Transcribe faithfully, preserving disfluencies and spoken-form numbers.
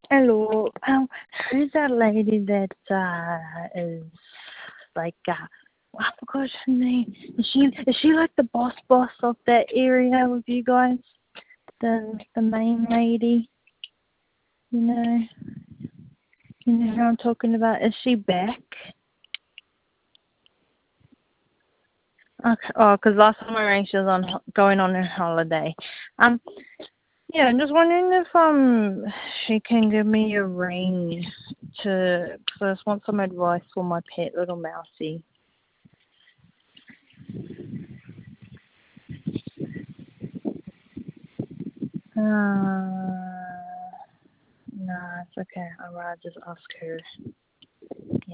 Hello. Um, who's that lady that uh is like uh I forgot her name. Is she is she like the boss boss of that area with you guys? The the main lady, you know, you know who I'm talking about. Is she back? Okay. Oh, 'cause last time I rang, she was on ho- going on her holiday. Um, yeah, I'm just wondering if um she can give me a ring to, cause I just want some advice for my pet little mousey. Uh, no, it's okay. I'll rather just ask her.